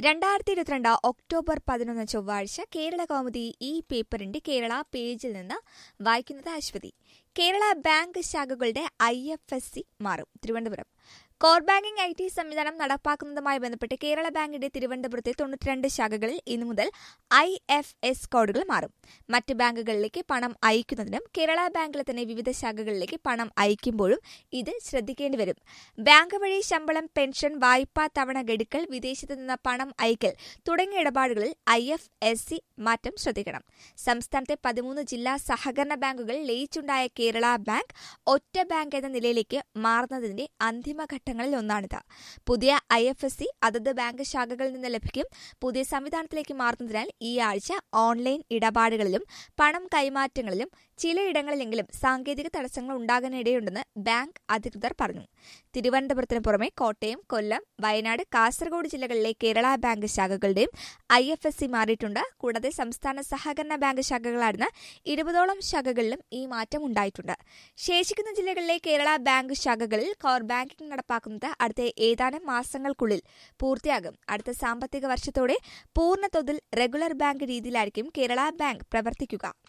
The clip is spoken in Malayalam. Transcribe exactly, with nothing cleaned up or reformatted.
രണ്ടായിരത്തി ഇരുപത്തിരണ്ട് ഒക്ടോബർ പതിനൊന്ന് ചൊവ്വാഴ്ച കേരള കൗമുദി ഈ പേപ്പറിന്റെ കേരള പേജിൽ നിന്ന് വായിക്കുന്നത് അശ്വതി. കേരള ബാങ്ക് ശാഖകളുടെ ഐ എഫ് എസ് സി മാറും. Thiruvananthapuram core banking I T സംവിധാനം നടപ്പാക്കുന്നതുമായി ബന്ധപ്പെട്ട് കേരള ബാങ്കിന്റെ തിരുവനന്തപുരത്തെ തൊണ്ണൂറ്റിരണ്ട് ശാഖകളിൽ ഇന്നു മുതൽ ഐ എഫ് എസ് കോഡുകൾ മാറും. മറ്റ് ബാങ്കുകളിലേക്ക് പണം അയക്കുന്നതിനും കേരള ബാങ്കിലെ തന്നെ വിവിധ ശാഖകളിലേക്ക് പണം അയക്കുമ്പോഴും ഇത് ശ്രദ്ധിക്കേണ്ടി വരും. ബാങ്ക് വഴി ശമ്പളം, പെൻഷൻ, വായ്പാ തവണ ഗഡുക്കൾ, വിദേശത്ത് നിന്ന് പണം അയക്കൽ തുടങ്ങിയ ഇടപാടുകളിൽ ഐ എഫ് എസ് സി മാറ്റം ശ്രദ്ധിക്കണം. സംസ്ഥാനത്തെ പതിമൂന്ന് ജില്ലാ സഹകരണ ബാങ്കുകൾ ലയിച്ചുണ്ടായ കേരള ബാങ്ക് ഒറ്റ ബാങ്ക് എന്ന നിലയിലേക്ക് മാറുന്നതിന്റെ അന്തിമഘട്ടങ്ങളിൽ ഒന്നാണിത്. പുതിയ ഐ എഫ് എസ് സി അതത് ബാങ്ക് ശാഖകളിൽ നിന്ന് ലഭിക്കും. പുതിയ സംവിധാനത്തിലേക്ക് മാറുന്നതിനാൽ ഈ ആഴ്ച ഓൺലൈൻ ഇടപാടുകളിലും പണം കൈമാറ്റങ്ങളിലും ചിലയിടങ്ങളിലെങ്കിലും സാങ്കേതിക തടസ്സങ്ങൾ ഉണ്ടാകാനിടയുണ്ടെന്ന് ബാങ്ക് അധികൃതർ പറഞ്ഞു. തിരുവനന്തപുരത്തിന് പുറമെ കോട്ടയം, കൊല്ലം, വയനാട്, കാസർഗോഡ് ജില്ലകളിലെ കേരള ബാങ്ക് ശാഖകളുടെയും ഐ എഫ് എസ് സി മാറിയിട്ടുണ്ട്. കൂടാതെ സംസ്ഥാന സഹകരണ ബാങ്ക് ശാഖകളായിരുന്ന ഇരുപതോളം ശാഖകളിലും ഈ മാറ്റം ഉണ്ടായിട്ടുണ്ട്. ശേഷിക്കുന്ന ജില്ലകളിലെ കേരള ബാങ്ക് ശാഖകളിൽ കോർ ബാങ്കിംഗ് നടപ്പാക്കുന്നത് അടുത്ത ഏതാനും മാസങ്ങൾക്കുള്ളിൽ പൂർത്തിയാകും. അടുത്ത സാമ്പത്തിക വർഷത്തോടെ പൂർണ്ണതോതിൽ റെഗുലർ ബാങ്ക് രീതിയിലായിരിക്കും കേരള ബാങ്ക് പ്രവർത്തിക്കുക.